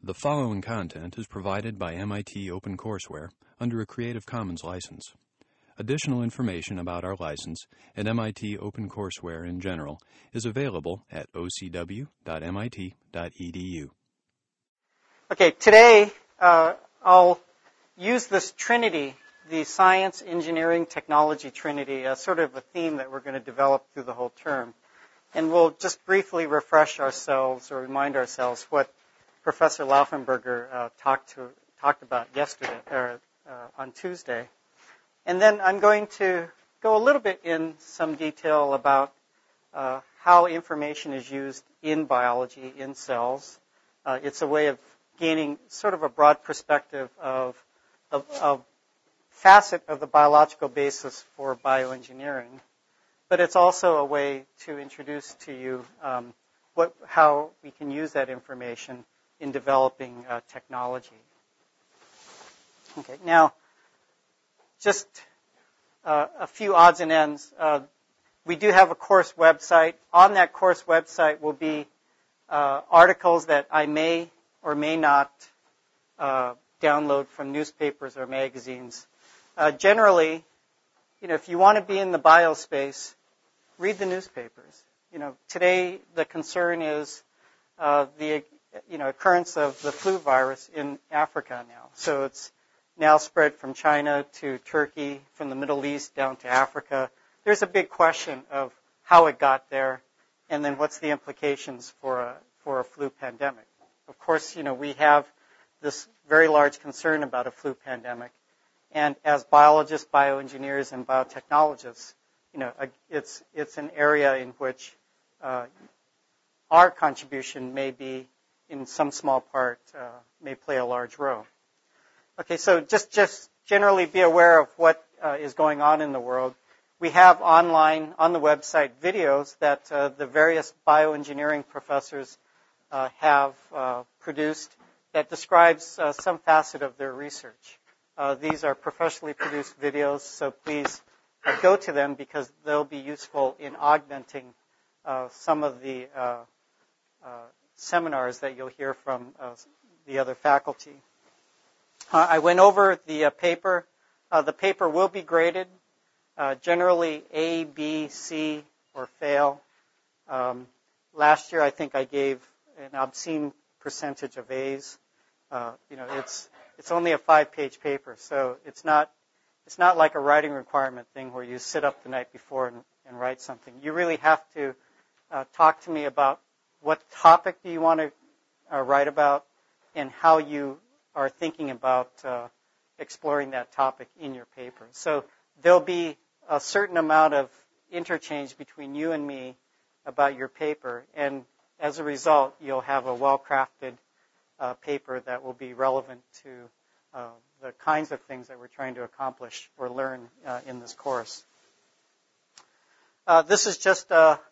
The following content is provided by MIT OpenCourseware under a Creative Commons license. Additional information about our license and MIT OpenCourseware in general is available at ocw.mit.edu. Okay, today I'll use this trinity, the science, engineering, technology trinity, as sort of a theme that we're going to develop through the whole term. And we'll just briefly refresh ourselves or remind ourselves what Professor Laufenberger talked about yesterday or on Tuesday. And then I'm going to go a little bit in some detail about how information is used in biology, in cells. It's a way of gaining sort of a broad perspective of facet of the biological basis for bioengineering. But it's also a way to introduce to you how we can use that information in developing technology. Okay, now, just a few odds and ends. We do have a course website. On that course website will be articles that I may or may not download from newspapers or magazines. Generally, if you want to be in the biospace, read the newspapers. Today the concern is the occurrence of the flu virus in Africa now. So it's now spread from China to Turkey, from the Middle East down to Africa. There's a big question of how it got there, and then what's the implications for a flu pandemic. Of course, we have this very large concern about a flu pandemic, and as biologists, bioengineers, and biotechnologists, it's an area in which our contribution may be, in some small part, may play a large role. Okay, so just generally be aware of what is going on in the world. We have online, on the website, videos that the various bioengineering professors have produced that describes some facet of their research. These are professionally produced videos, so please go to them because they'll be useful in augmenting some of the seminars that you'll hear from the other faculty. I went over the paper. The paper will be graded, generally A, B, C, or fail. Last year, I think I gave an obscene percentage of A's. It's only a 5-page paper, so it's not like a writing requirement thing where you sit up the night before and write something. You really have to talk to me about what topic do you want to write about and how you are thinking about exploring that topic in your paper. So there'll be a certain amount of interchange between you and me about your paper, and as a result, you'll have a well-crafted paper that will be relevant to the kinds of things that we're trying to accomplish or learn in this course. This is just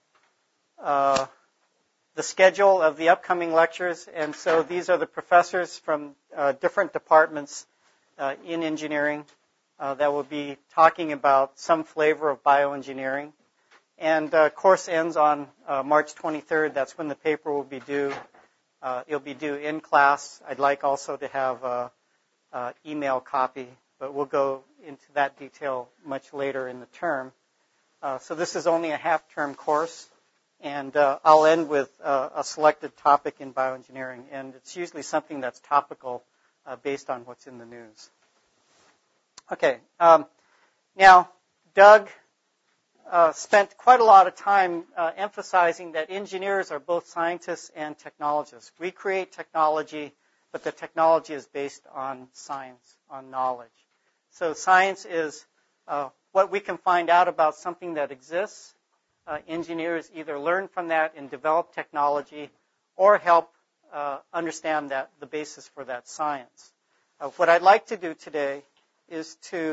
the schedule of the upcoming lectures, and so these are the professors from different departments in engineering that will be talking about some flavor of bioengineering. And course ends on March 23rd. That's when the paper will be due. It'll be due in class. I'd like also to have an email copy, but we'll go into that detail much later in the term. So this is only a half-term course. And I'll end with a selected topic in bioengineering, and it's usually something that's topical based on what's in the news. Okay, now Doug spent quite a lot of time emphasizing that engineers are both scientists and technologists. We create technology, but the technology is based on science, on knowledge. So science is what we can find out about something that exists. Engineers either learn from that and develop technology or help understand the basis for that science. What I'd like to do today is to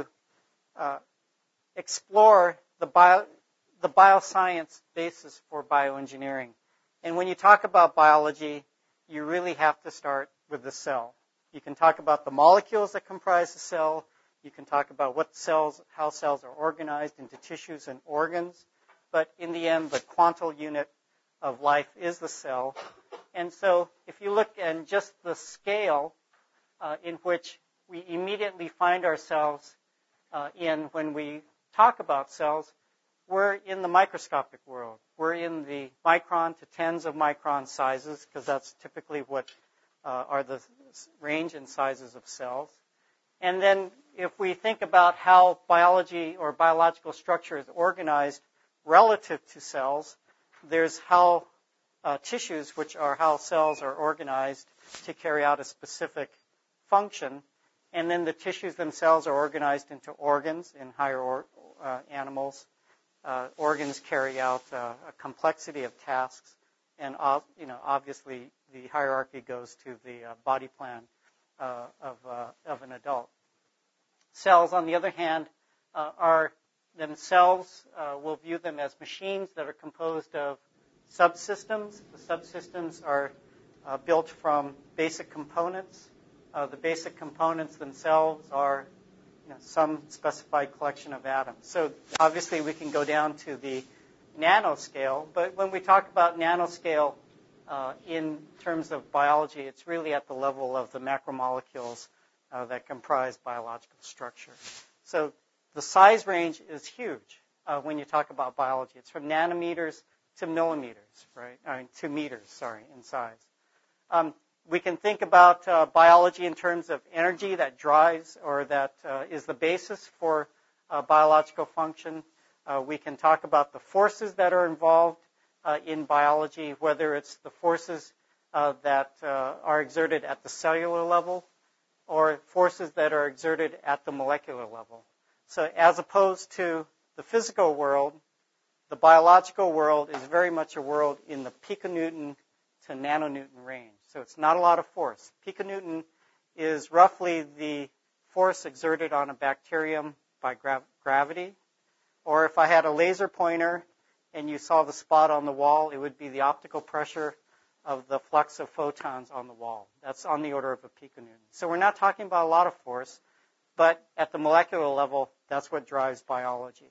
explore the bioscience basis for bioengineering. And when you talk about biology, you really have to start with the cell. You can talk about the molecules that comprise the cell. You can talk about how cells are organized into tissues and organs. But in the end, the quantal unit of life is the cell. And so if you look at just the scale in which we immediately find ourselves in when we talk about cells, we're in the microscopic world. We're in the micron to tens of micron sizes, because that's typically what are the range and sizes of cells. And then if we think about how biology or biological structure is organized relative to cells, there's how tissues, which are how cells are organized to carry out a specific function. And then the tissues themselves are organized into organs in higher animals. Organs carry out a complexity of tasks. And obviously, the hierarchy goes to the body plan of an adult. Cells, on the other hand, are themselves, we'll view them as machines that are composed of subsystems. The subsystems are built from basic components. The basic components themselves are some specified collection of atoms. So obviously we can go down to the nanoscale, but when we talk about nanoscale in terms of biology, it's really at the level of the macromolecules that comprise biological structure. So the size range is huge when you talk about biology. It's from nanometers to millimeters, right? To meters, in size. We can think about biology in terms of energy that drives or that is the basis for biological function. We can talk about the forces that are involved in biology, whether it's the forces that are exerted at the cellular level or forces that are exerted at the molecular level. So as opposed to the physical world, the biological world is very much a world in the piconewton to nanonewton range. So it's not a lot of force. Piconewton is roughly the force exerted on a bacterium by gravity. Or if I had a laser pointer and you saw the spot on the wall, it would be the optical pressure of the flux of photons on the wall. That's on the order of a piconewton. So we're not talking about a lot of force, but at the molecular level, that's what drives biology.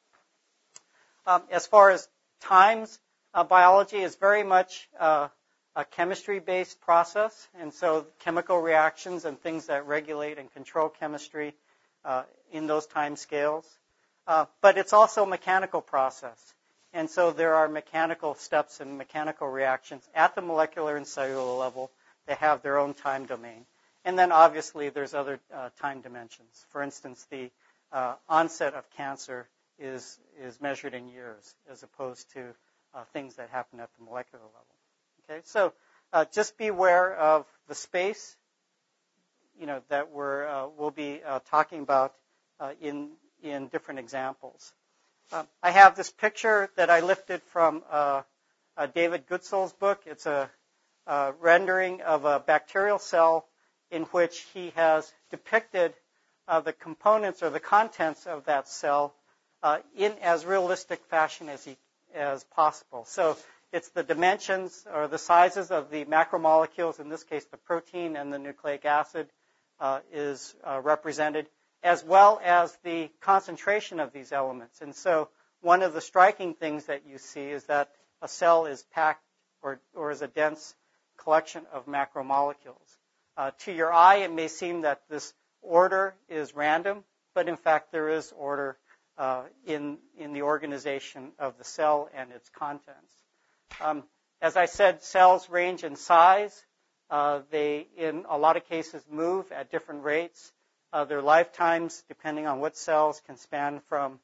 As far as times, biology is very much a chemistry-based process, and so chemical reactions and things that regulate and control chemistry in those time scales. But it's also a mechanical process, and so there are mechanical steps and mechanical reactions at the molecular and cellular level that have their own time domain. And then obviously there's other time dimensions. For instance, the onset of cancer is measured in years as opposed to things that happen at the molecular level. Okay, so just be aware of the space, that we'll be talking about in different examples. I have this picture that I lifted from David Goodsell's book. It's a rendering of a bacterial cell in which he has depicted the components or the contents of that cell in as realistic fashion as possible. So it's the dimensions or the sizes of the macromolecules, in this case the protein and the nucleic acid is represented, as well as the concentration of these elements. And so one of the striking things that you see is that a cell is packed or is a dense collection of macromolecules. To your eye, it may seem that this order is random, but in fact there is order in the organization of the cell and its contents. As I said, cells range in size. They, in a lot of cases, move at different rates. Their lifetimes, depending on what cells, can span from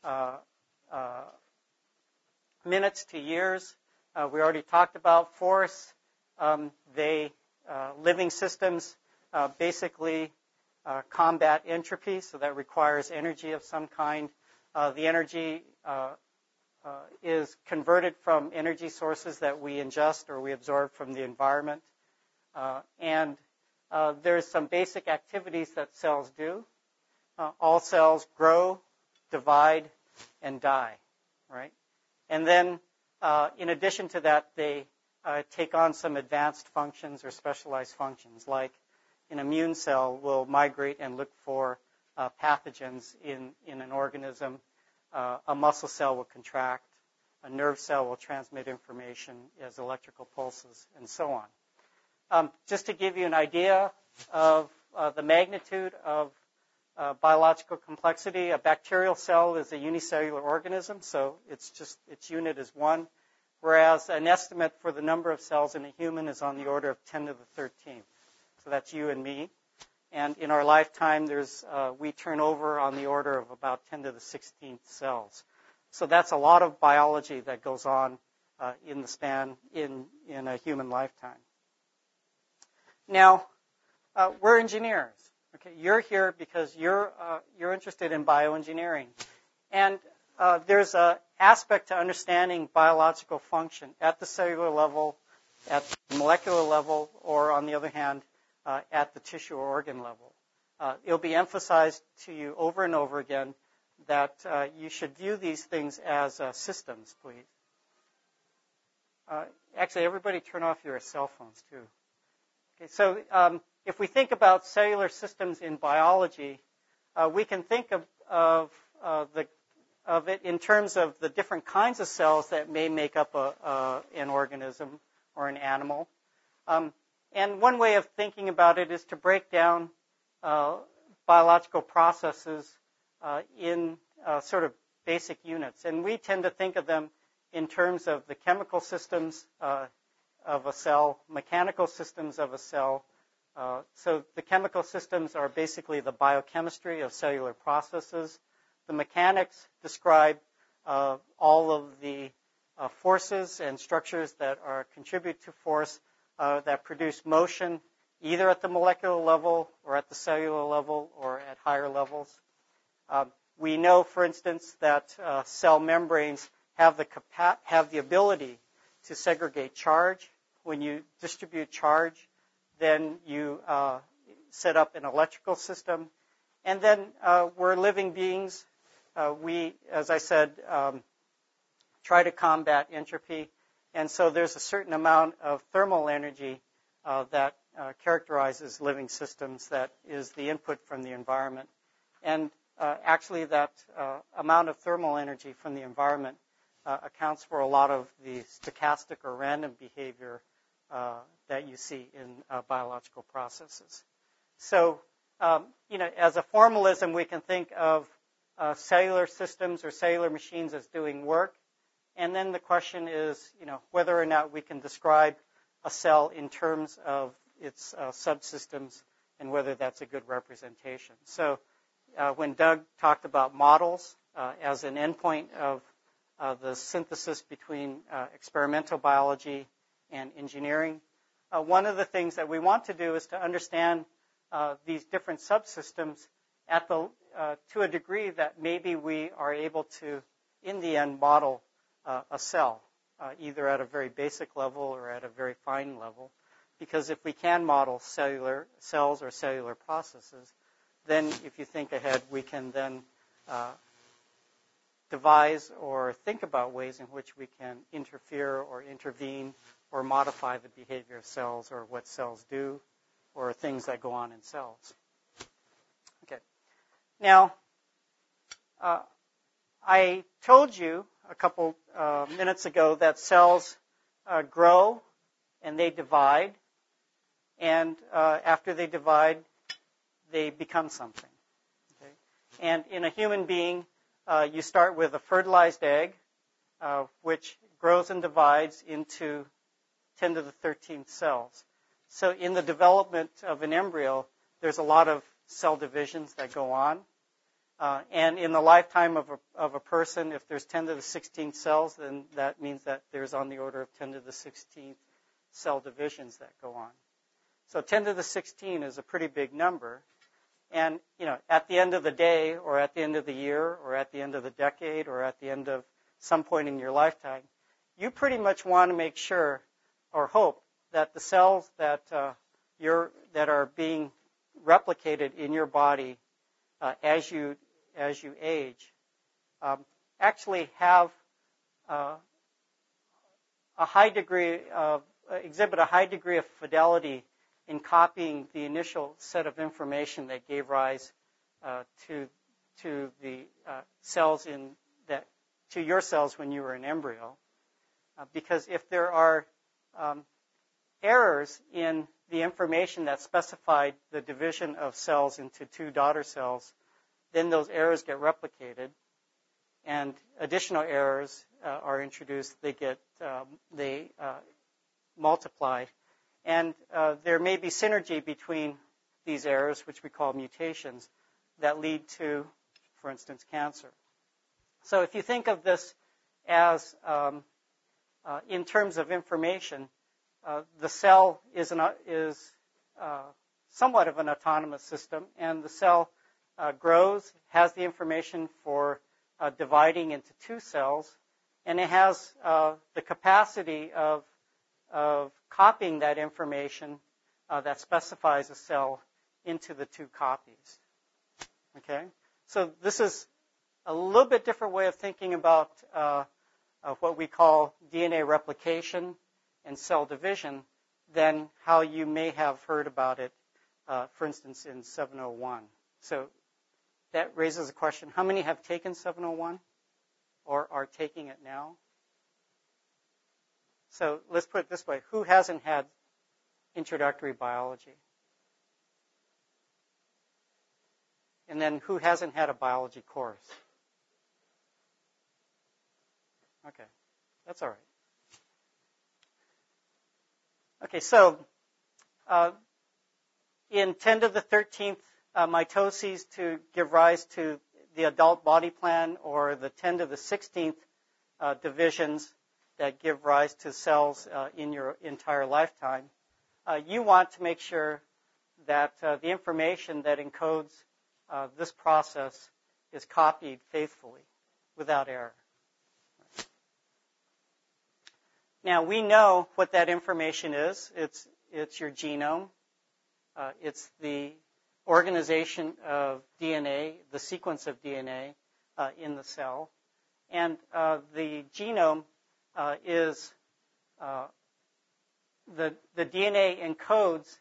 minutes to years. We already talked about force. Living systems basically combat entropy, so that requires energy of some kind. The energy is converted from energy sources that we ingest or we absorb from the environment. And there's some basic activities that cells do. All cells grow, divide, and die, right? And then, in addition to that, they take on some advanced functions or specialized functions, like an immune cell will migrate and look for pathogens in an organism. A muscle cell will contract. A nerve cell will transmit information as electrical pulses, and so on. Just to give you an idea of the magnitude of biological complexity, a bacterial cell is a unicellular organism, so its unit is 1, whereas an estimate for the number of cells in a human is on the order of 10 to the 13th. So that's you and me. And in our lifetime, we turn over on the order of about 10 to the 16th cells. So that's a lot of biology that goes on in the span in a human lifetime. Now, we're engineers. Okay, you're here because you're interested in bioengineering, and there's an aspect to understanding biological function at the cellular level, at the molecular level, or on the other hand, at the tissue or organ level. It'll be emphasized to you over and over again that you should view these things as systems, please. Actually, everybody turn off your cell phones, too. Okay, so if we think about cellular systems in biology, we can think of it in terms of the different kinds of cells that may make up an organism or an animal. And one way of thinking about it is to break down biological processes in sort of basic units. And we tend to think of them in terms of the chemical systems of a cell, mechanical systems of a cell. So the chemical systems are basically the biochemistry of cellular processes. The mechanics describe all of the forces and structures that contribute to force that produce motion, either at the molecular level or at the cellular level or at higher levels. We know, for instance, that cell membranes have the ability to segregate charge. When you distribute charge, then you set up an electrical system. And then we're living beings. We, as I said, try to combat entropy. And so there's a certain amount of thermal energy that characterizes living systems that is the input from the environment. And actually that amount of thermal energy from the environment accounts for a lot of the stochastic or random behavior that you see in biological processes. So, as a formalism, we can think of cellular systems or cellular machines as doing work. And then the question is, whether or not we can describe a cell in terms of its subsystems and whether that's a good representation. So when Doug talked about models as an endpoint of the synthesis between experimental biology and engineering, one of the things that we want to do is to understand these different subsystems to a degree that maybe we are able to, in the end, model a cell, either at a very basic level or at a very fine level. Because if we can model cellular cells or cellular processes, then if you think ahead, we can then devise or think about ways in which we can interfere or intervene or modify the behavior of cells or what cells do or things that go on in cells. Okay. Now, I told you a couple minutes ago that cells grow and they divide, and after they divide, they become something. Okay? And in a human being, you start with a fertilized egg, which grows and divides into 10 to the 13th cells. So in the development of an embryo, there's a lot of cell divisions that go on. And in the lifetime of a person, if there's 10 to the 16th cells, then that means that there's on the order of 10 to the 16th cell divisions that go on. So 10 to the 16 is a pretty big number. And, at the end of the day, or at the end of the year, or at the end of the decade, or at the end of some point in your lifetime, you pretty much want to make sure or hope that the cells that are being replicated in your body as you age actually have exhibit a high degree of fidelity in copying the initial set of information that gave rise to the cells to your cells when you were an embryo. Because if there are errors in the information that specified the division of cells into two daughter cells, then those errors get replicated, and additional errors are introduced. They multiply, and there may be synergy between these errors, which we call mutations, that lead to, for instance, cancer. So if you think of this as in terms of information, the cell is somewhat of an autonomous system, and the cell grows, has the information for dividing into two cells, and it has the capacity of copying that information that specifies a cell into the two copies. Okay? So this is a little bit different way of thinking about what we call DNA replication and cell division than how you may have heard about it, for instance, in 701. So that raises a question. How many have taken 701 or are taking it now? So let's put it this way. Who hasn't had introductory biology? And then who hasn't had a biology course? Okay, that's all right. Okay, so in 10 to the 13th mitoses to give rise to the adult body plan, or the 10 to the 16th divisions that give rise to cells in your entire lifetime, you want to make sure that the information that encodes this process is copied faithfully without error. Now, we know what that information is. It's your genome. It's the organization of DNA, the sequence of DNA in the cell. And the genome is the DNA encodes,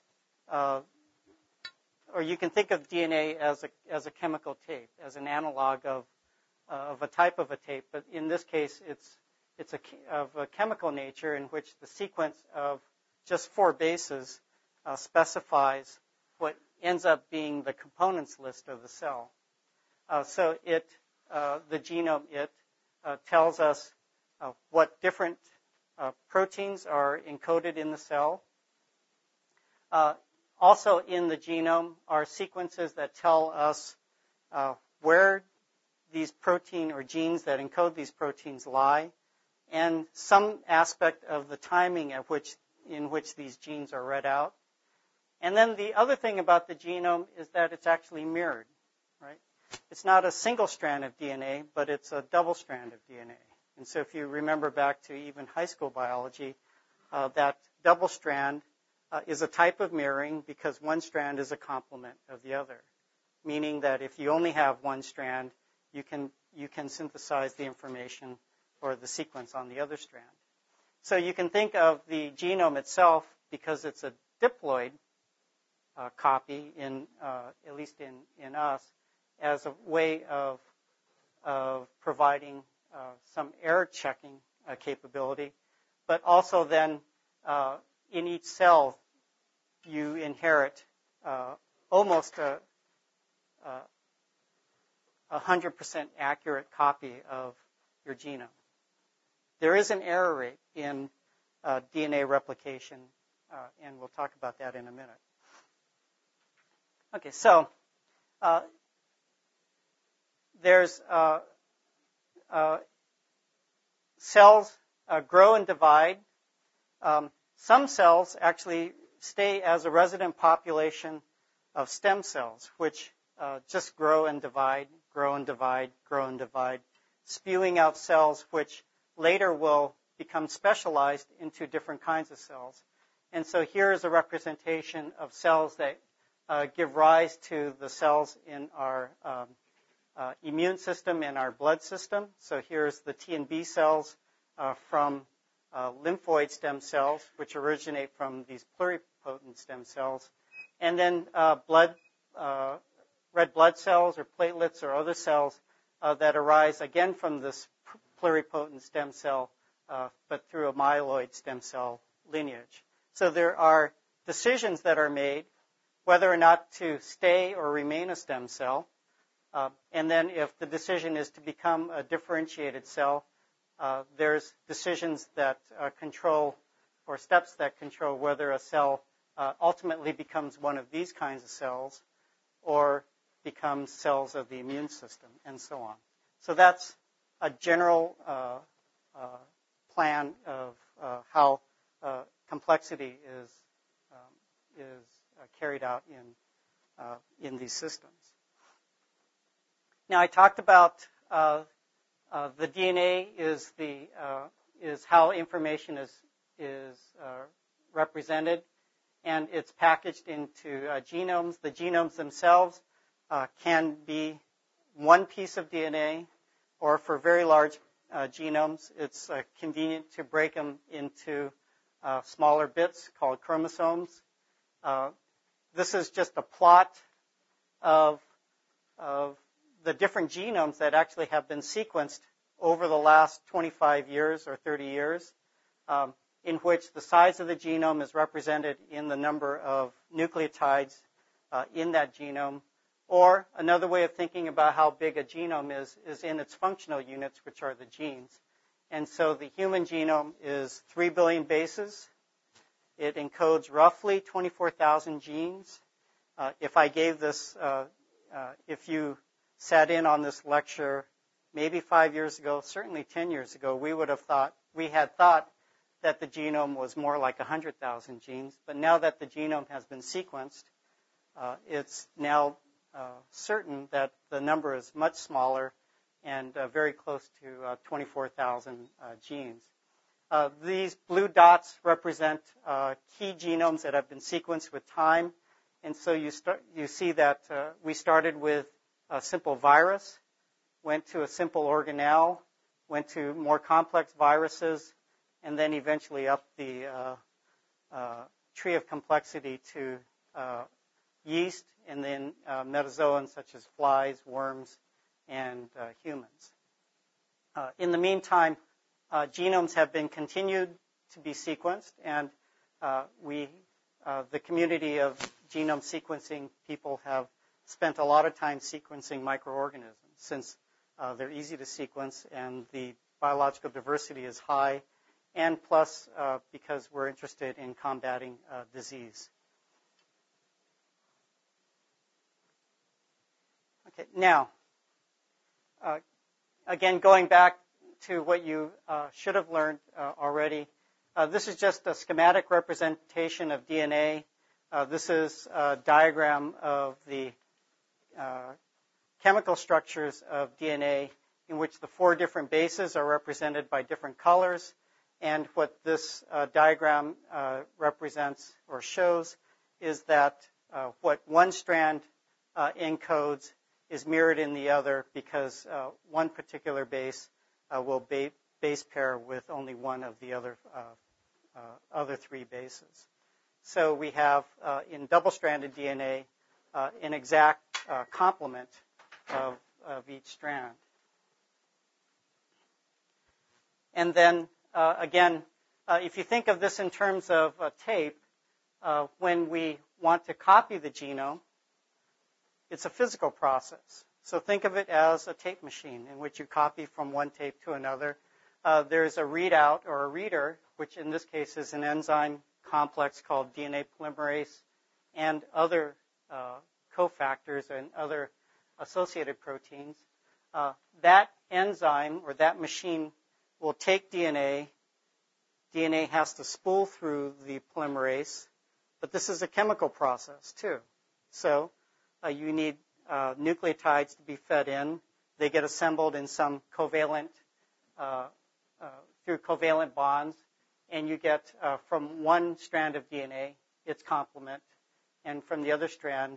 or you can think of DNA as a chemical tape, as an analog of a type of a tape. But in this case, it's of a chemical nature in which the sequence of just 4 bases specifies what ends up being the components list of the cell. So the genome, tells us what different proteins are encoded in the cell. Also in the genome are sequences that tell us where these protein or genes that encode these proteins lie, and some aspect of the timing in which these genes are read out. And then the other thing about the genome is that it's actually mirrored, right? It's not a single strand of DNA, but it's a double strand of DNA. And so if you remember back to even high school biology, that double strand is a type of mirroring because one strand is a complement of the other, meaning that if you only have one strand, you can synthesize the information or the sequence on the other strand. So you can think of the genome itself, because it's a diploid copy, at least in us, as a way of providing some error checking capability. But also then in each cell, you inherit almost a 100% accurate copy of your genome. There is an error rate in DNA replication, and we'll talk about that in a minute. Okay, so there's cells grow and divide. Some cells actually stay as a resident population of stem cells, which just grow and divide, grow and divide, grow and divide, spewing out cells which later will become specialized into different kinds of cells. And so here is a representation of cells that give rise to the cells in our immune system and our blood system. So here's the T and B cells from lymphoid stem cells, which originate from these pluripotent stem cells. And then red blood cells or platelets or other cells that arise again from this pluripotent stem cell, but through a myeloid stem cell lineage. So there are decisions that are made whether or not to stay or remain a stem cell. And then if the decision is to become a differentiated cell, there's decisions that control, or steps that control whether a cell ultimately becomes one of these kinds of cells or becomes cells of the immune system, and so on. So that's a general plan of how complexity is carried out in these systems. Now, I talked about the DNA is how information is represented, and it's packaged into genomes. The genomes themselves can be one piece of DNA, or for very large genomes, it's convenient to break them into smaller bits called chromosomes. This is just a plot of the different genomes that actually have been sequenced over the last 25 years or 30 years, in which the size of the genome is represented in the number of nucleotides in that genome. Or another way of thinking about how big a genome is in its functional units, which are the genes. And so the human genome is 3 billion bases. It encodes roughly 24,000 genes. If I gave this, if you sat in on this lecture maybe 5 years ago, certainly 10 years ago, we had thought that the genome was more like 100,000 genes. But now that the genome has been sequenced, it's now certain that the number is much smaller and very close to 24,000 genes. These blue dots represent key genomes that have been sequenced with time. And so you see that we started with a simple virus, went to a simple organelle, went to more complex viruses, and then eventually up the tree of complexity to yeast, and then metazoans such as flies, worms, and humans. In the meantime, genomes have been continued to be sequenced, and the community of genome sequencing people have spent a lot of time sequencing microorganisms since they're easy to sequence and the biological diversity is high, and plus because we're interested in combating disease. Okay, now, again, going back to what you should have learned already, this is just a schematic representation of DNA. This is a diagram of the chemical structures of DNA in which the 4 different bases are represented by different colors. And what this diagram represents or shows is that what one strand encodes is mirrored in the other because one particular base will base pair with only one of the other 3 bases. So we have in double-stranded DNA an exact complement of each strand. And then again, if you think of this in terms of tape, when we want to copy the genome, it's a physical process. So think of it as a tape machine in which you copy from one tape to another. There's a readout or a reader, which in this case is an enzyme complex called DNA polymerase and other cofactors and other associated proteins. That enzyme or that machine will take DNA. DNA has to spool through the polymerase, but this is a chemical process too. So you need nucleotides to be fed in. They get assembled in some covalent, through covalent bonds, and you get from one strand of DNA its complement, and from the other strand,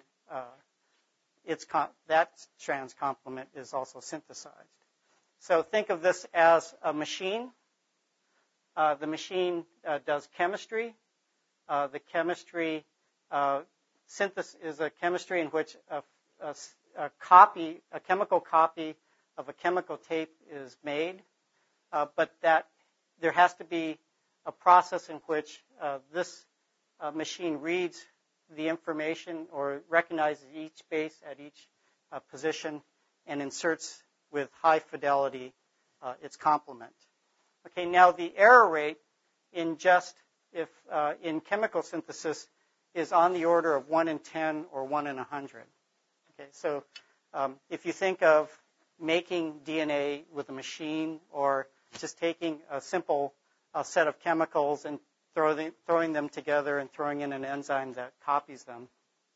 that strand's complement is also synthesized. So think of this as a machine. The machine does chemistry. The chemistry synthesis is a chemistry in which a chemical copy of a chemical tape is made. but that there has to be a process in which this machine reads the information or recognizes each base at each position and inserts with high fidelity its complement. Okay, now the error rate in in chemical synthesis is on the order of 1 in 10 or 1 in 100. Okay, so if you think of making DNA with a machine or just taking a simple set of chemicals and throwing them together and throwing in an enzyme that copies them,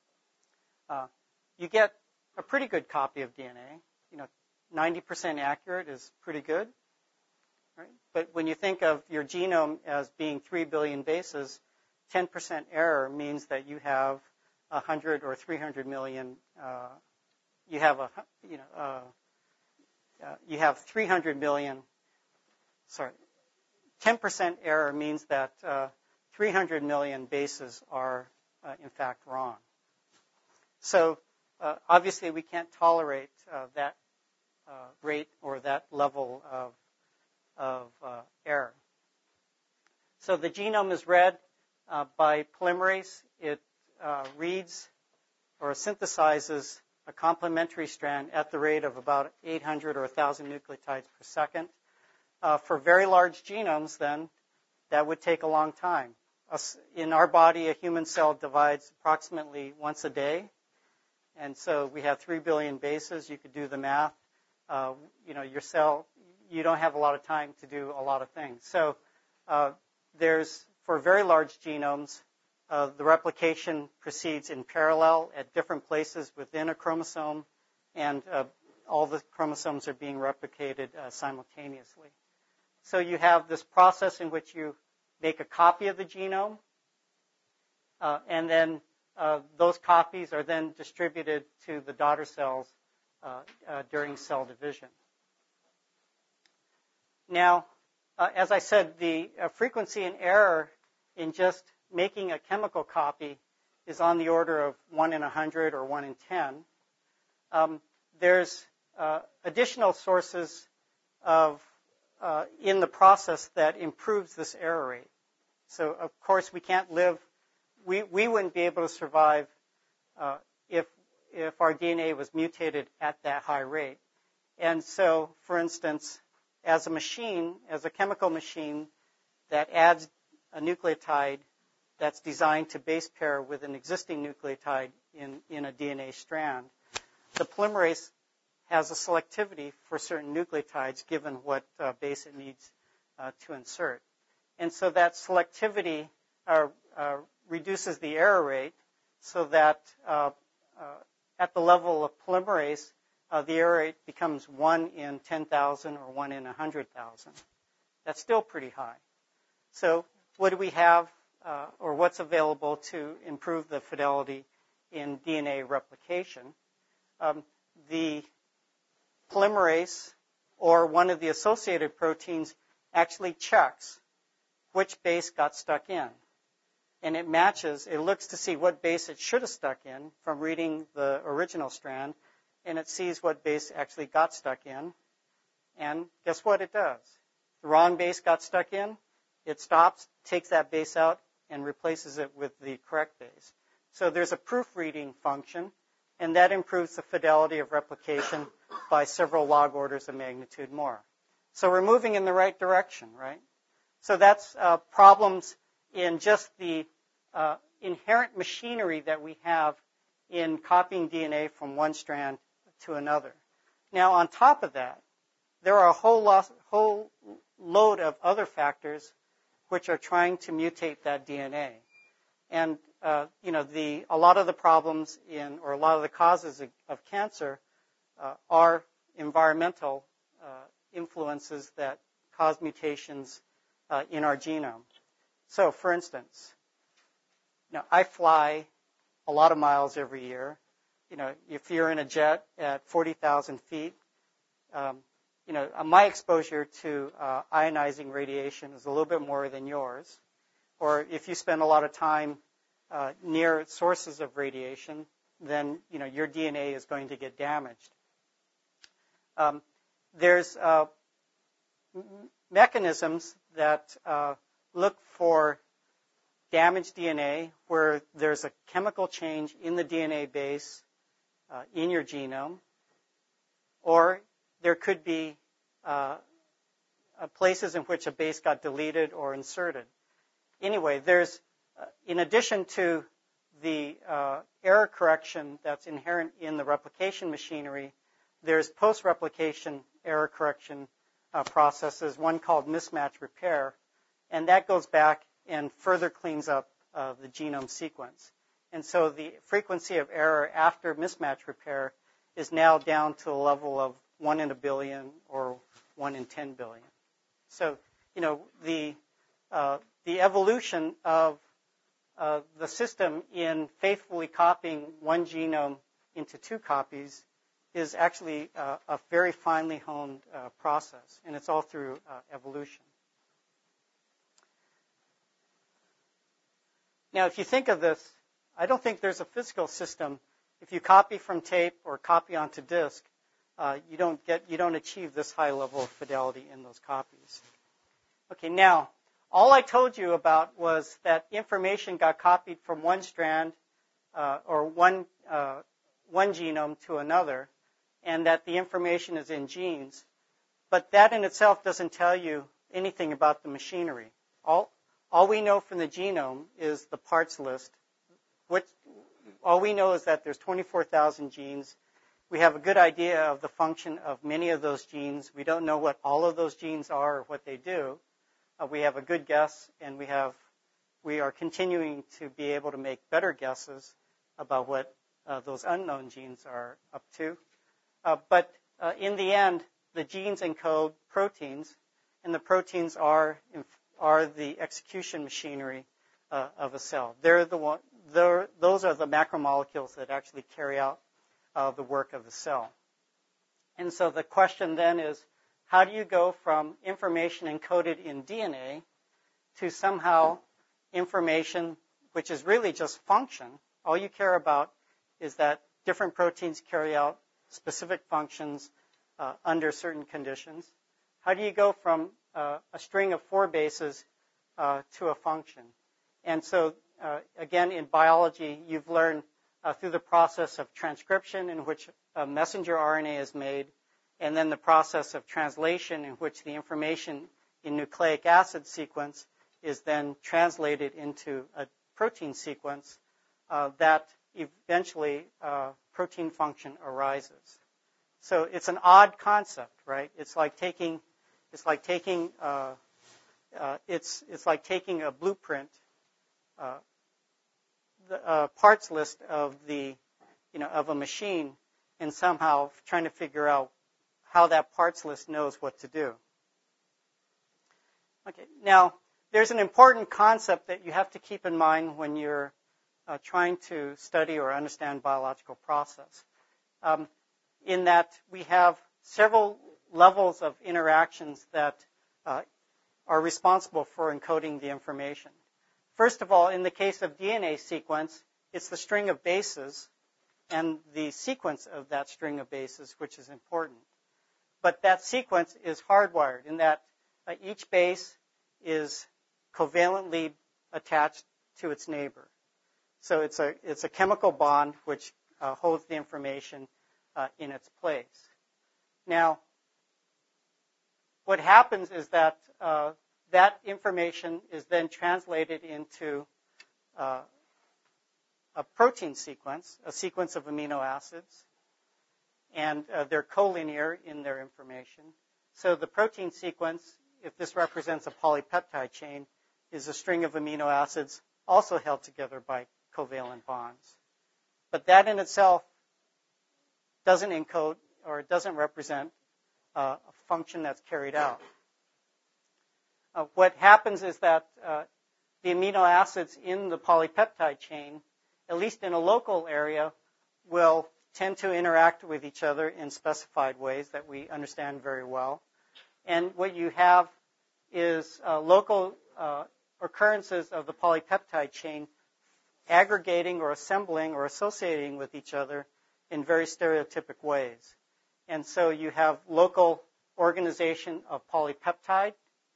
you get a pretty good copy of DNA. 90% accurate is pretty good. Right? But when you think of your genome as being 3 billion bases, 10% error means that you have 100 or 300 million. You have 300 million. Sorry, 10% error means that 300 million bases are in fact wrong. So obviously we can't tolerate that rate or that level of error. So the genome is read by polymerase. It reads or synthesizes a complementary strand at the rate of about 800 or 1,000 nucleotides per second. For very large genomes, then, that would take a long time. In our body, a human cell divides approximately once a day. And so we have 3 billion bases. You could do the math. Your cell, you don't have a lot of time to do a lot of things. So for very large genomes, the replication proceeds in parallel at different places within a chromosome, and all the chromosomes are being replicated simultaneously. So you have this process in which you make a copy of the genome, and then those copies are then distributed to the daughter cells during cell division. Now, as I said, the frequency and error in just making a chemical copy is on the order of 1 in 100 or 1 in 10. There's additional sources in the process that improves this error rate. So, of course, we can't live. We wouldn't be able to survive if our DNA was mutated at that high rate. And so, for instance, as a chemical machine that adds a nucleotide that's designed to base pair with an existing nucleotide in a DNA strand, the polymerase has a selectivity for certain nucleotides given what base it needs to insert. And so that selectivity reduces the error rate so that at the level of polymerase, the error rate becomes 1 in 10,000 or 1 in 100,000. That's still pretty high. So what do we have or what's available to improve the fidelity in DNA replication? The polymerase or one of the associated proteins actually checks which base got stuck in. And it looks to see what base it should have stuck in from reading the original strand, and it sees what base actually got stuck in. And guess what it does? The wrong base got stuck in, it stops, takes that base out, and replaces it with the correct base. So there's a proofreading function, and that improves the fidelity of replication by several log orders of magnitude more. So we're moving in the right direction, right? So that's problems in just the inherent machinery that we have in copying DNA from one strand to another. Now, on top of that, there are a whole load of other factors which are trying to mutate that DNA. And, a lot of the problems or a lot of the causes of cancer are environmental influences that cause mutations in our genome. So, for instance, I fly a lot of miles every year. If you're in a jet at 40,000 feet, my exposure to ionizing radiation is a little bit more than yours. Or if you spend a lot of time near sources of radiation, then your DNA is going to get damaged. There's mechanisms that look for damaged DNA where there's a chemical change in the DNA base in your genome, or there could be places in which a base got deleted or inserted. Anyway, there's, in addition to the error correction that's inherent in the replication machinery, there's post-replication error correction processes, one called mismatch repair, and that goes back and further cleans up the genome sequence. And so the frequency of error after mismatch repair is now down to a level of 1 in a billion or 1 in 10 billion. So, the evolution of the system in faithfully copying one genome into 2 copies is actually a very finely honed process, and it's all through evolution. Now, if you think of this, I don't think there's a physical system. If you copy from tape or copy onto disk, you don't achieve this high level of fidelity in those copies. Okay, now, all I told you about was that information got copied from one strand or one genome to another, and that the information is in genes. But that in itself doesn't tell you anything about the machinery. All we know from the genome is the parts list. All we know is that there's 24,000 genes. We have a good idea of the function of many of those genes. We don't know what all of those genes are or what they do. We have a good guess, and we are continuing to be able to make better guesses about what those unknown genes are up to. But in the end, the genes encode proteins, and the proteins are the execution machinery of a cell. Those are the macromolecules that actually carry out the work of the cell. And so the question then is, how do you go from information encoded in DNA to somehow information which is really just function? All you care about is that different proteins carry out specific functions under certain conditions. How do you go from a string of 4 bases to a function? And so, again, in biology, you've learned through the process of transcription in which a messenger RNA is made, and then the process of translation in which the information in nucleic acid sequence is then translated into a protein sequence, that eventually protein function arises. So it's an odd concept, right? It's like taking a blueprint, the parts list of of a machine, and somehow trying to figure out how that parts list knows what to do. Okay, now there's an important concept that you have to keep in mind when you're trying to study or understand biological process. In that we have several levels of interactions that are responsible for encoding the information. First of all, in the case of DNA sequence, it's the string of bases and the sequence of that string of bases which is important. But that sequence is hardwired in that each base is covalently attached to its neighbor. So it's a chemical bond which holds the information in its place. Now, what happens is that that information is then translated into a protein sequence, a sequence of amino acids, and they're collinear in their information. So the protein sequence, if this represents a polypeptide chain, is a string of amino acids also held together by covalent bonds. But that in itself doesn't encode or it doesn't represent a function that's carried out. What happens is that the amino acids in the polypeptide chain, at least in a local area, will tend to interact with each other in specified ways that we understand very well. And what you have is local occurrences of the polypeptide chain aggregating or assembling or associating with each other in very stereotypic ways. And so you have local organization of polypeptide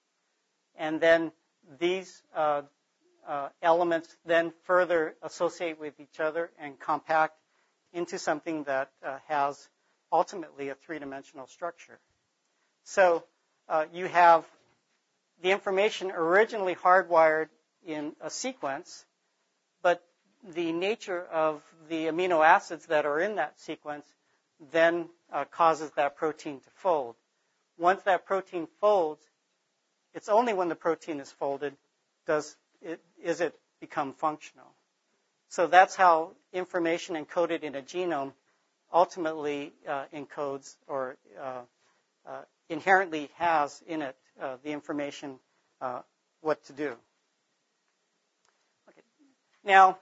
And then these elements then further associate with each other and compact into something that has ultimately a three-dimensional structure. So you have the information originally hardwired in a sequence, but the nature of the amino acids that are in that sequence then causes that protein to fold. Once that protein folds, it's only when the protein is folded is it become functional. So that's how information encoded in a genome ultimately encodes or inherently has in it the information what to do. Okay. Now,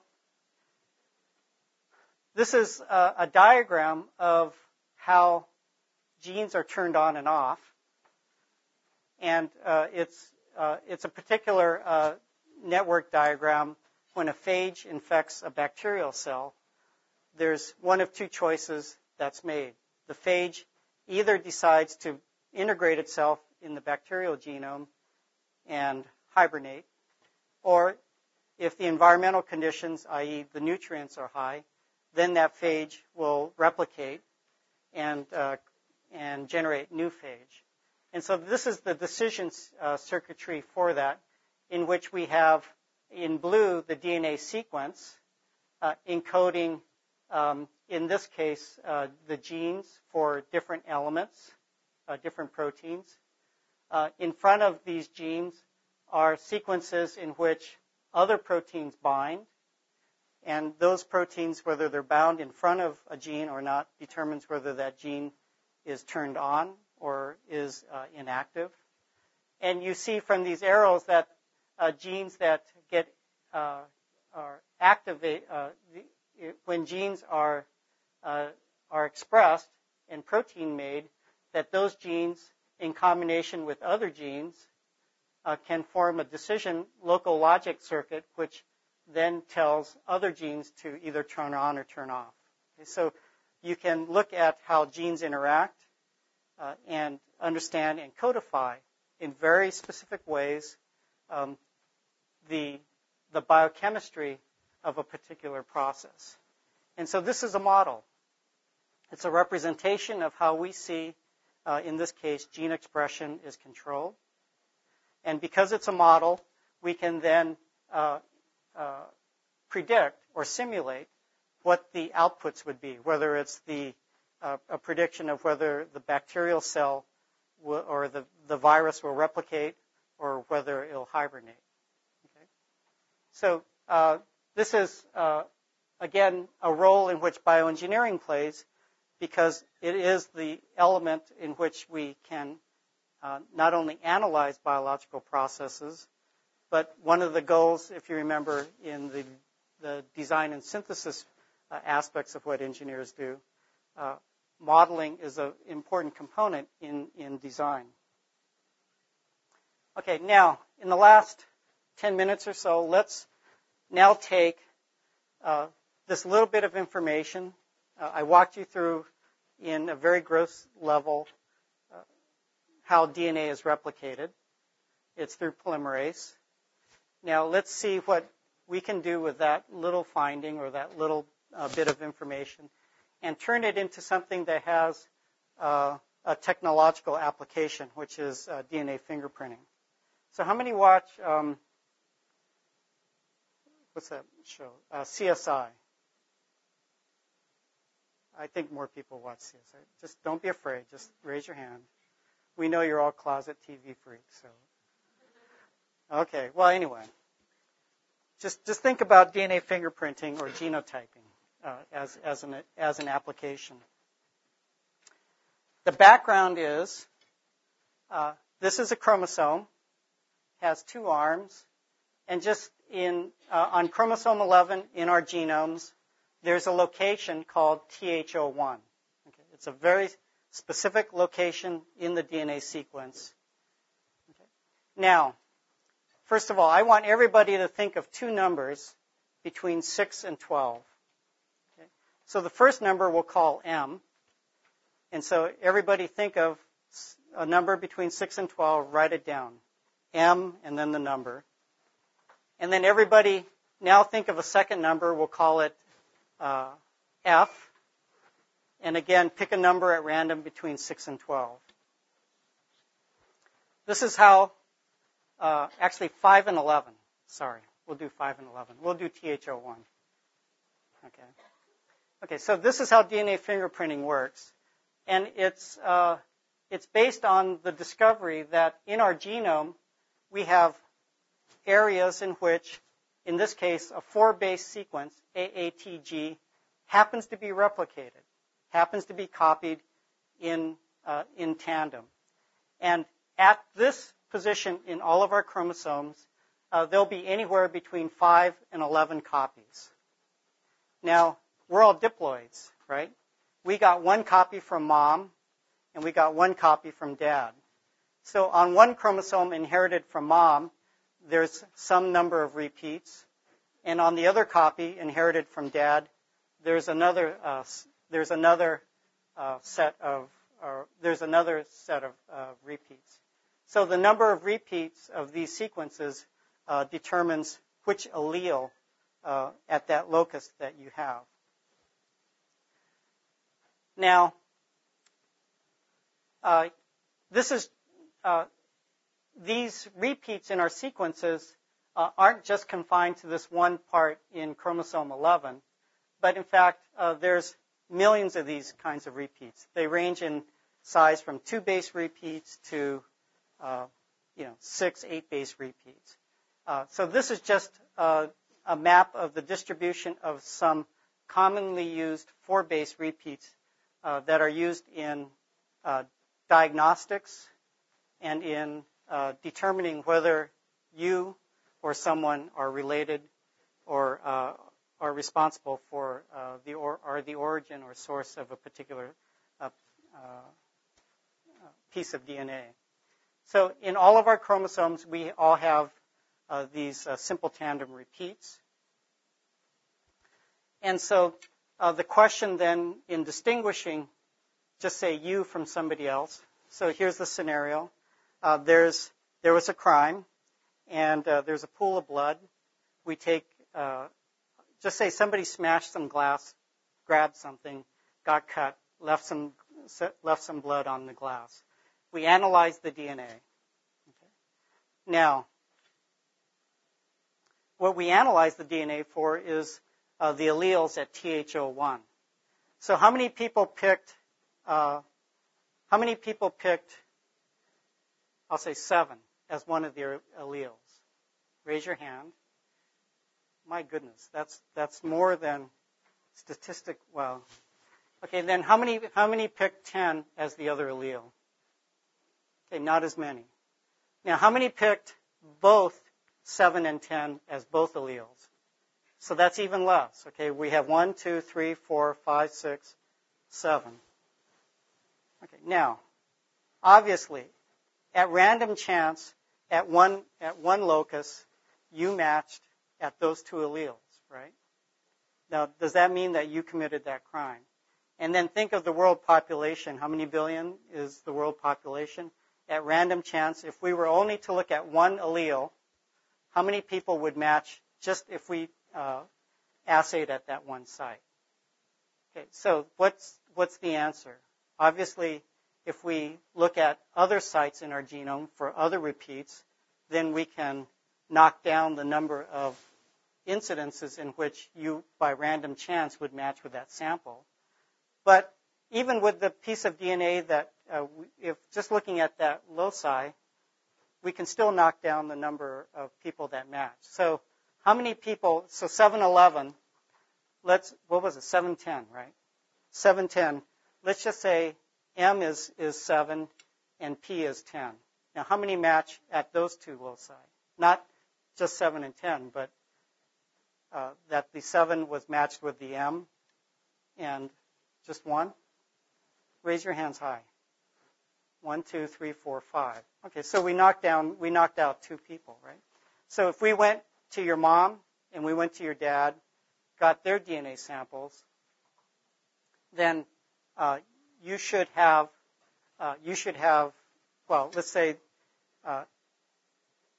this is a diagram of how genes are turned on and off. And it's a particular network diagram. When a phage infects a bacterial cell, there's one of two choices that's made. The phage either decides to integrate itself in the bacterial genome and hibernate, or if the environmental conditions, i.e. the nutrients, are high, then that phage will replicate and generate new phage. And so this is the decision circuitry for that, in which we have in blue the DNA sequence encoding, in this case, the genes for different elements, different proteins. In front of these genes are sequences in which other proteins bind, and those proteins, whether they're bound in front of a gene or not, determines whether that gene is turned on or is inactive. And you see from these arrows that genes that get are activate when genes are expressed and protein made, that those genes, in combination with other genes, can form a decision local logic circuit, which then tells other genes to either turn on or turn off. Okay, so you can look at how genes interact and understand and codify in very specific ways the biochemistry of a particular process. And so this is a model. It's a representation of how we see, in this case, gene expression is controlled. And because it's a model, we can then predict or simulate what the outputs would be, whether it's a prediction of whether the bacterial cell or the virus will replicate or whether it'll hibernate. Okay? So this is, again, a role in which bioengineering plays, because it is the element in which we can not only analyze biological processes, but one of the goals, if you remember, in the design and synthesis aspects of what engineers do, modeling is an important component in design. Okay, now, in the last 10 minutes or so, let's now take this little bit of information. I walked you through, in a very gross level, how DNA is replicated. It's through polymerase. Now, let's see what we can do with that little finding or that little bit of information and turn it into something that has a technological application, which is DNA fingerprinting. So how many watch, what's that show? CSI. I think more people watch CSI. Just don't be afraid. Just raise your hand. We know you're all closet TV freaks. So, okay. Well, anyway, just think about DNA fingerprinting or genotyping as an application. The background is this is a chromosome, has two arms, and just on chromosome 11 in our genomes, there's a location called TH01. Okay? It's a very specific location in the DNA sequence. Okay? Now, first of all, I want everybody to think of two numbers between 6 and 12. Okay? So the first number we'll call M. And so everybody think of a number between 6 and 12, write it down. M and then the number. And then everybody, now think of a second number. We'll call it F. And again, pick a number at random between 6 and 12. This is how, actually 5 and 11. Sorry, we'll do 5 and 11. We'll do TH01. Okay, so this is how DNA fingerprinting works. And it's based on the discovery that in our genome, we have areas in which, in this case, a 4-base sequence, AATG, happens to be replicated, happens to be copied in tandem. And at this position in all of our chromosomes, there'll be anywhere between 5 and 11 copies. Now, we're all diploids, right? We got one copy from mom, and we got one copy from dad. So on one chromosome inherited from mom, there's some number of repeats. And on the other copy inherited from dad, there's another set of repeats. So the number of repeats of these sequences determines which allele at that locus that you have. Now, these repeats in our sequences aren't just confined to this one part in chromosome 11, but in fact, there's millions of these kinds of repeats. They range in size from 2-base repeats to 6, 8-base repeats. So this is just a map of the distribution of some commonly used 4-base repeats that are used in diagnostics and in determining whether you or someone are related or are responsible for the origin or source of a particular piece of DNA. So in all of our chromosomes, we all have these simple tandem repeats. And so the question then in distinguishing, just say you from somebody else. So here's the scenario. There was a crime, and there's a pool of blood. We take, just say somebody smashed some glass, grabbed something, got cut, left some blood on the glass. We analyze the DNA. Okay. Now, what we analyze the DNA for is the alleles at TH01. So how many people picked, I'll say 7 as one of their alleles? Raise your hand. My goodness, that's more than statistic. Well, okay, then how many picked 10 as the other allele? Okay, not as many. Now, how many picked both 7 and 10 as both alleles? So that's even less. Okay, we have 1, 2, 3, 4, 5, 6, 7. Okay, now, obviously, at random chance, at one locus, you matched at those 2 alleles, right? Now, does that mean that you committed that crime? And then think of the world population. How many billion is the world population? At random chance, if we were only to look at one allele, how many people would match just if we assayed at that one site? Okay, so what's the answer? Obviously, if we look at other sites in our genome for other repeats, then we can knock down the number of incidences in which you, by random chance, would match with that sample. But even with the piece of DNA that, if just looking at that loci, we can still knock down the number of people that match. So how many people, so 711, what was it, 710, right? 710, let's just say M is 7 and P is 10. Now how many match at those 2 loci? Not just 7 and 10, but that the 7 was matched with the M and just 1? Raise your hands high. 1, 2, 3, 4, 5. Okay, so we knocked out 2 people, right? So if we went to your mom and we went to your dad, got their DNA samples, then you should have, well, let's say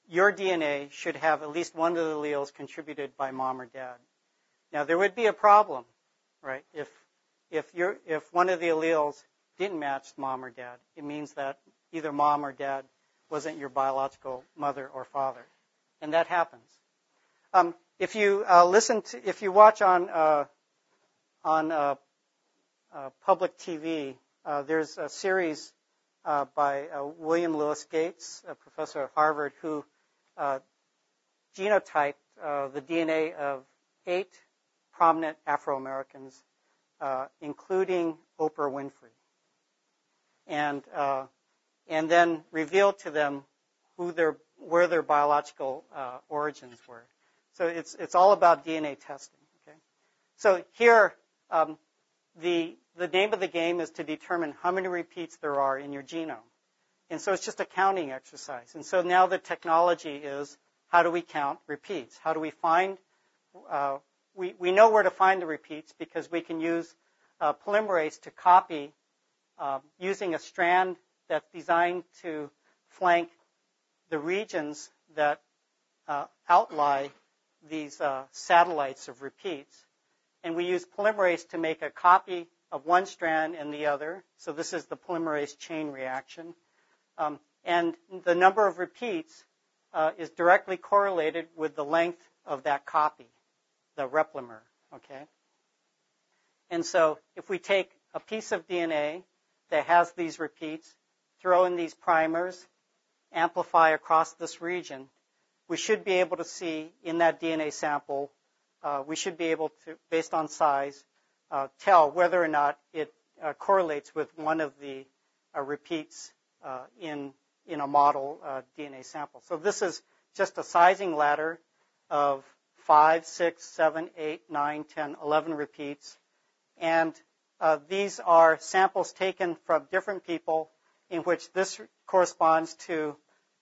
your DNA should have at least one of the alleles contributed by mom or dad. Now, there would be a problem, right? If one of the alleles didn't match mom or dad, it means that either mom or dad wasn't your biological mother or father, and that happens. If you watch on public TV, there's a series by William Lewis Gates, a professor at Harvard, who genotyped the DNA of 8 prominent Afro-Americans, including Oprah Winfrey, and then revealed to them where their biological origins were. So it's all about DNA testing. Okay. So here, the name of the game is to determine how many repeats there are in your genome, and so it's just a counting exercise. And so now the technology is, how do we count repeats? How do we find? We know where to find the repeats because we can use polymerase to copy using a strand that's designed to flank the regions that outlie these satellites of repeats. And we use polymerase to make a copy of one strand and the other. So this is the polymerase chain reaction. And the number of repeats is directly correlated with the length of that copy, the replimer. Okay. And so if we take a piece of DNA that has these repeats, throw in these primers, amplify across this region, we should be able to see in that DNA sample, we should be able to, based on size, tell whether or not it correlates with one of the repeats in a model DNA sample. So this is just a sizing ladder of 5, 6, 7, 8, 9, 10, 11 repeats. And these are samples taken from different people in which this corresponds to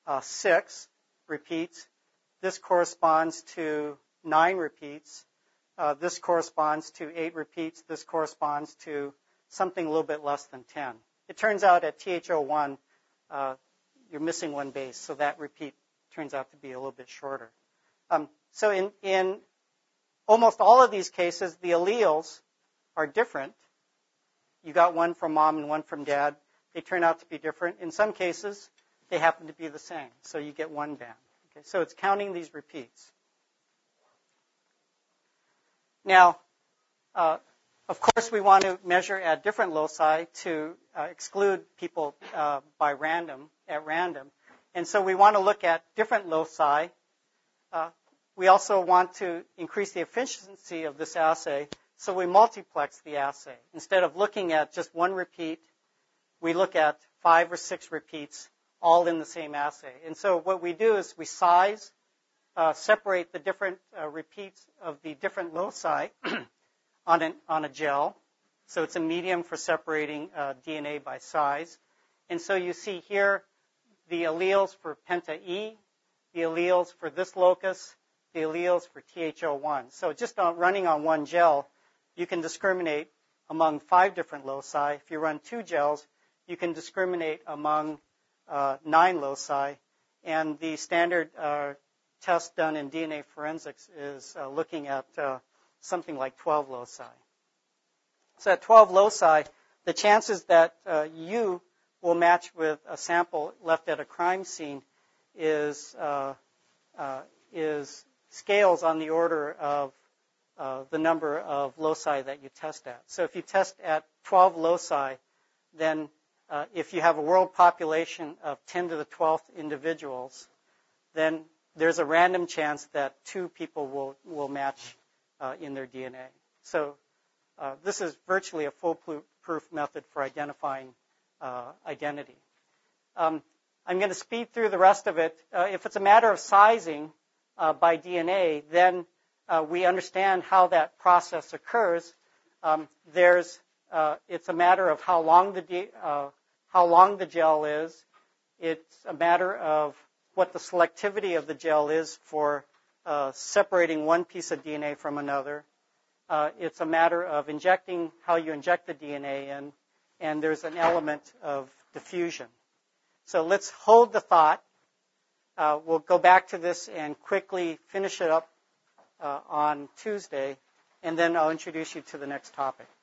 6 repeats. This corresponds to 9 repeats. This corresponds to 8 repeats. This corresponds to something a little bit less than 10. It turns out at TH01, you're missing one base, so that repeat turns out to be a little bit shorter. So in almost all of these cases, the alleles are different. You got one from mom and one from dad. They turn out to be different. In some cases, they happen to be the same, so you get one band. Okay, so it's counting these repeats. Now, of course, we want to measure at different loci to exclude people at random. And so we want to look at different loci. We also want to increase the efficiency of this assay, so we multiplex the assay. Instead of looking at just one repeat, we look at 5 or 6 repeats all in the same assay. And so what we do is we size, separate the different repeats of the different loci on a gel. So it's a medium for separating DNA by size. And so you see here the alleles for penta E, the alleles for this locus, the alleles for TH01. So just running on one gel, you can discriminate among 5 different loci. If you run 2 gels, you can discriminate among 9 loci. And the standard test done in DNA forensics is looking at something like 12 loci. So at 12 loci, the chances that you will match with a sample left at a crime scene is scales on the order of the number of loci that you test at. So if you test at 12 loci, then if you have a world population of 10 to the 12th individuals, then there's a random chance that 2 people will match in their DNA. So this is virtually a foolproof method for identifying identity. I'm going to speed through the rest of it. If it's a matter of sizing by DNA, then we understand how that process occurs. It's a matter of how long the gel is. It's a matter of what the selectivity of the gel is for separating one piece of DNA from another. It's a matter of how you inject the DNA in, and there's an element of diffusion. So let's hold the thought We'll go back to this and quickly finish it up on Tuesday, and then I'll introduce you to the next topic.